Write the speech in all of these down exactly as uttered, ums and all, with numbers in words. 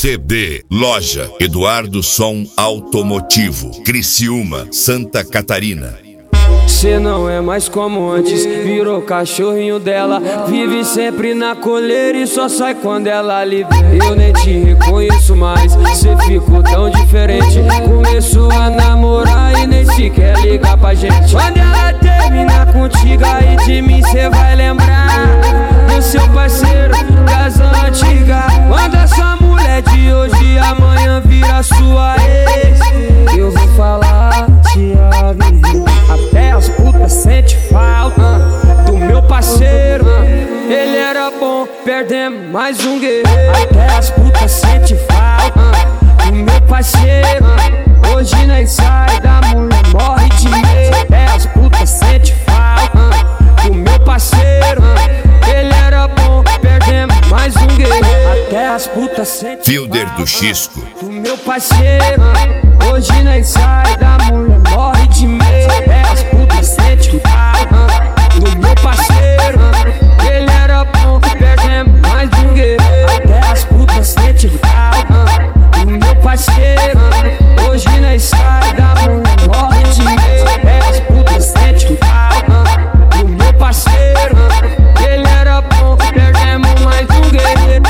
C D Loja Eduardo Som Automotivo, Criciúma, Santa Catarina. Cê não é mais como antes, virou cachorrinho dela. Vive sempre na coleira e só sai quando ela lhe vê. Eu nem te reconheço mais, cê ficou tão diferente. Começou a namorar e nem sequer liga pra gente. Quando ela terminar contigo aí de mim cê vai lembrar do seu parceiro das antigas. Quando essa mulher de hoje amanhã vira sua ex, eu vou falar te amo. Até as putas sente falta uh, do meu parceiro. uh, Ele era bom, perdemos mais um guerreiro. Até as putas sente falta uh, do meu parceiro. uh, Hoje nem sai da mulher, morre de medo. Até as putas sente falta uh, do meu parceiro. uh, Ele era bom, perdemos mais um guerreiro. Até as putas sente Fielder do Xisco do meu parceiro. uh, Hoje nem sai da mulher, morre de medo. Até as putas sente falta do meu parceiro. Ele era bom, perdemos mais um guerreiro. Até as putas sente falta do meu parceiro. Hoje nem sai da mulher, morre de medo. Até as putas sente falta do meu parceiro. Ele era bom, perdemos mais um guerreiro.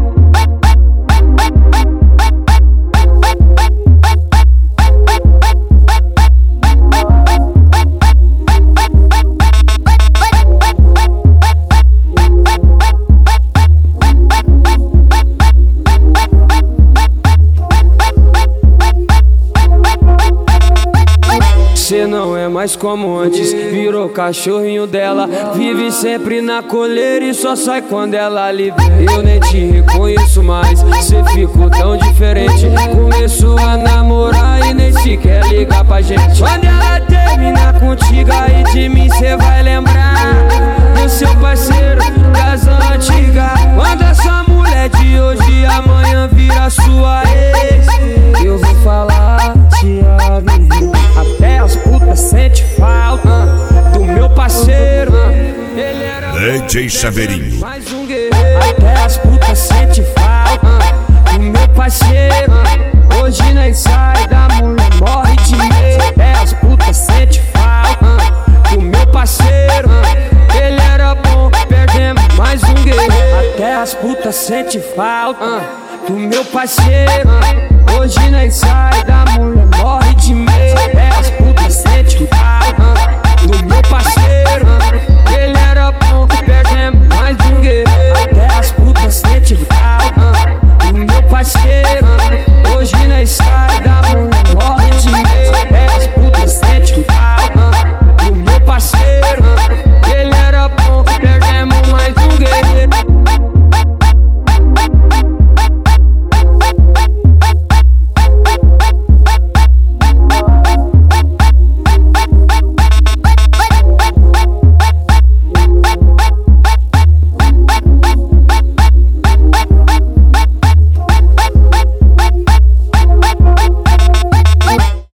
Cê não é mais como antes, virou cachorrinho dela. Vive sempre na coleira e só sai quando ela lhe vê. Eu nem te reconheço mais, cê ficou tão diferente. Começou a namorar e nem sequer liga pra gente. Quando ela terminar contigo aí de mim cê vai lembrar do seu parceiro das antigas. Quando essa mulher de hoje amanhã vira sua ex, eu vou falar te amo. Até as putas sente falta uh, do meu parceiro. uh, Ele era D J Chaveirinho. mais um guerreiro. Até as putas sente falta uh, do meu parceiro. uh, Hoje nem sai da mulher, morre de medo. Até as putas sente falta uh, do meu parceiro. uh, Ele era bom, perdemos mais um guerreiro. Até as putas sente falta uh, do meu parceiro. uh, Hoje nem sai da mulher, morre de medo. Até as putas sente falta uh, do meu parceiro.